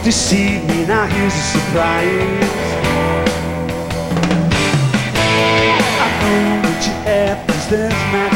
deceive me, now here's a surprise. I know that you're happy, 'cause there's magic